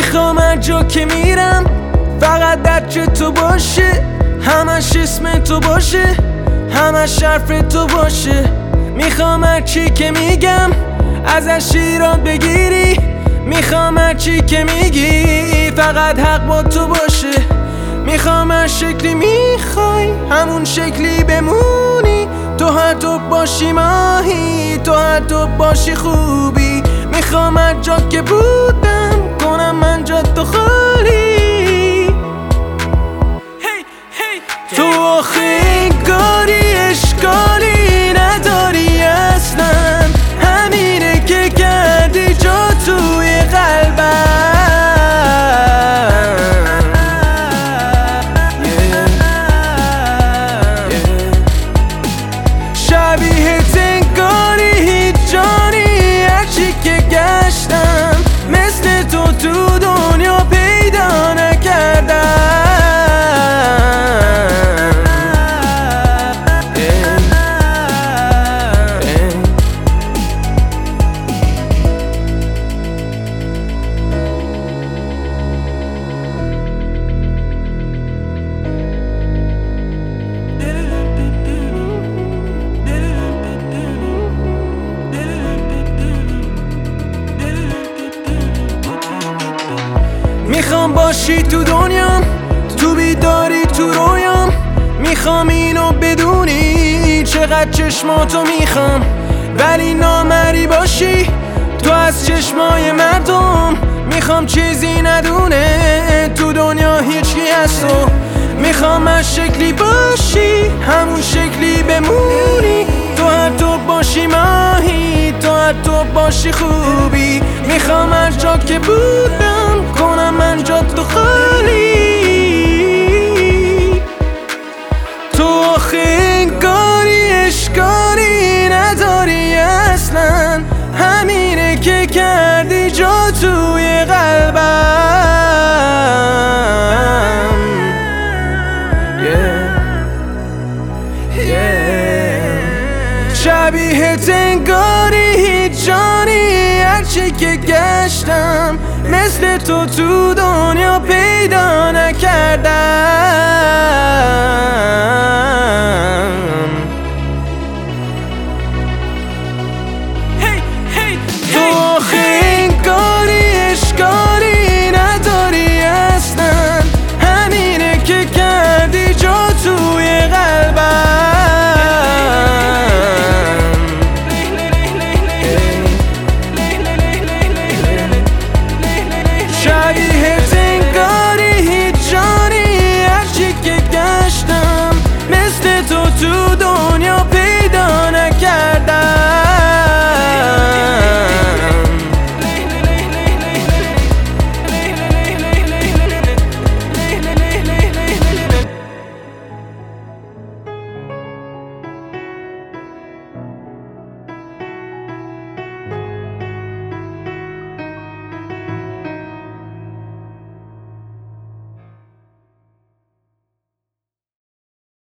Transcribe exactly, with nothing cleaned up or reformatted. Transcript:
میخوام هر جا که میرم فقط درچه تو باشه، همش اسم تو باشه، همش حرف تو باشه. میخوام هر چی که میگم ازش ایراد بگیری، میخوام هر چی که میگی فقط حق با تو باشه. میخوام هر شکلی میخوای همون شکلی بمونی، تو هر تو باشی ماهی، تو هر تو باشی خوبی. میخوام هر جا که بودم کنم من جا تو خالی. تو آخه انگاری اشکالی نداری اصلا، همینه که کردی جا توی قلبم. شبیهت انگاری هیچ جانی، هرچی که گشتم مثل تو تو دنیا پیدا نکردم. میخوام باشی تو دنیام، تو بیداری تو رویام. میخوام اینو بدونی چقدر چشماتو میخوام، ولی نامری باشی تو از چشمای مردم. میخوام چیزی ندونه تو دنیا هیچکی هست و میخوام هر شکلی باشی همون شکلی بمونی، تو هر تو باشی ماهی، تو هر تو باشی خوبی. میخوام هر جا که بودم کنم من جا تو خالی. تو آخه انگاری اشکالی نداری اصلا، همینه که کردی جا توی قلبم. yeah. yeah. شبیهت انگاری هیچ جانی، هرچی که گشتم مثل تو تو دنیا پیدا نکردم.